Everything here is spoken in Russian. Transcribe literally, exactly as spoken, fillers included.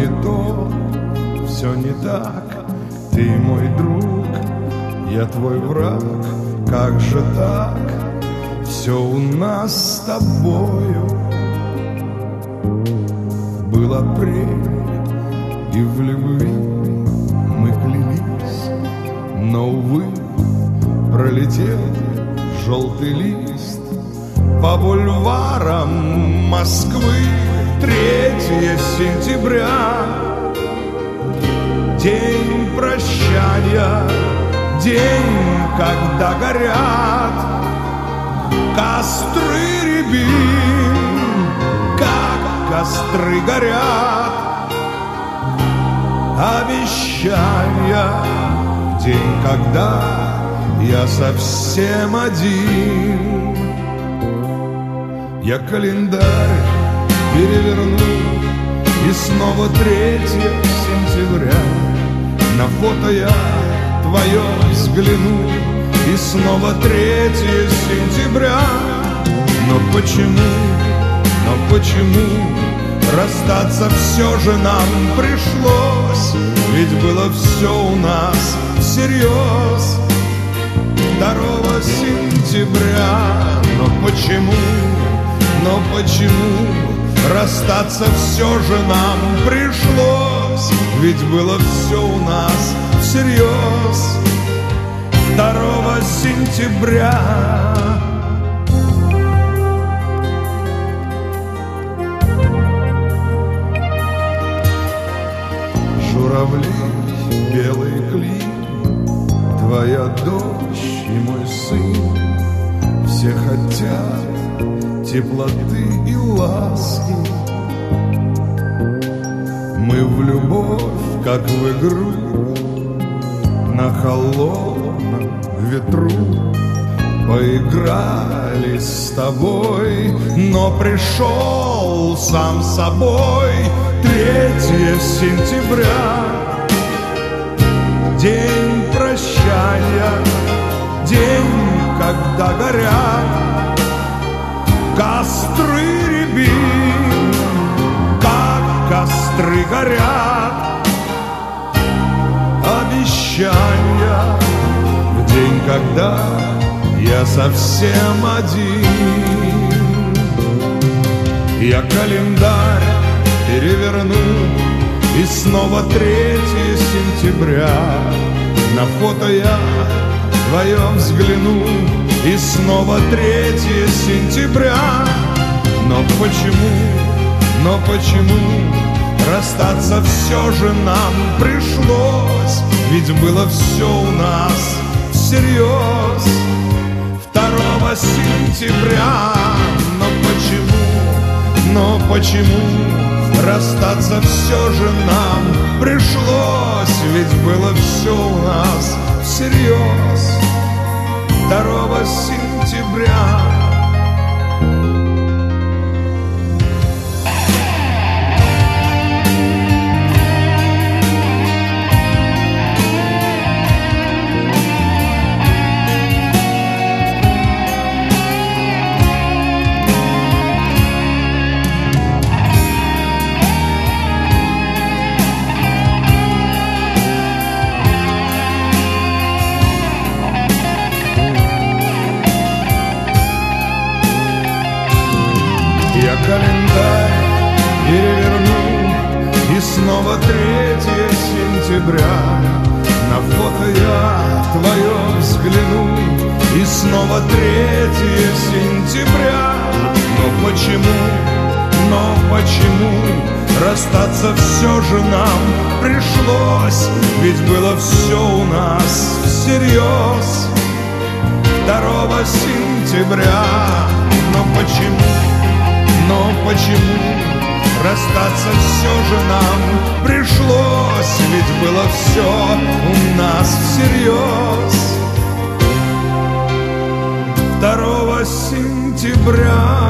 не то, все не так. Ты мой друг, я твой враг. Как же так? Все у нас с тобою был апрель, и в любви мы клялись, но, увы, пролетел желтый лист по бульварам Москвы. Третье сентября, день прощания, день, когда горят костры рябин, как костры горят обещания. День, когда я совсем один. Я календарь переверну, и снова третье сентября. На фото я твое взгляну, и снова третье сентября. Но почему, но почему расстаться все же нам пришлось? Ведь было все у нас всерьез. Второго сентября. Но почему, но почему расстаться все же нам пришлось? Ведь было все у нас всерьез. Второго сентября. Журавли, белый клин, твоя дочь и мой сын. Все хотят теплоты и ласки. Мы в любовь, как в игру, на холодном ветру поиграли с тобой, но пришел сам собой третье сентября. День прощания, день, когда горят костры рябин, как костры горят обещания. В день, когда я совсем один. Я календарь переверну, и снова третье сентября. На фото я твое взгляну, и снова третье сентября. Но почему, но почему расстаться все же нам пришлось? Ведь было все у нас всерьез. Второго сентября. Но почему, но почему расстаться все же нам пришлось? Ведь было все у нас всерьез. Второго сентября. Я календарь переверну, и снова третье сентября. На фото я твое взгляну, и снова третье сентября. Но почему, но почему расстаться все же нам пришлось? Ведь было все у нас всерьез. Второго сентября. Но почему, но почему расстаться все же нам пришлось? Ведь было все у нас всерьез. Второго сентября.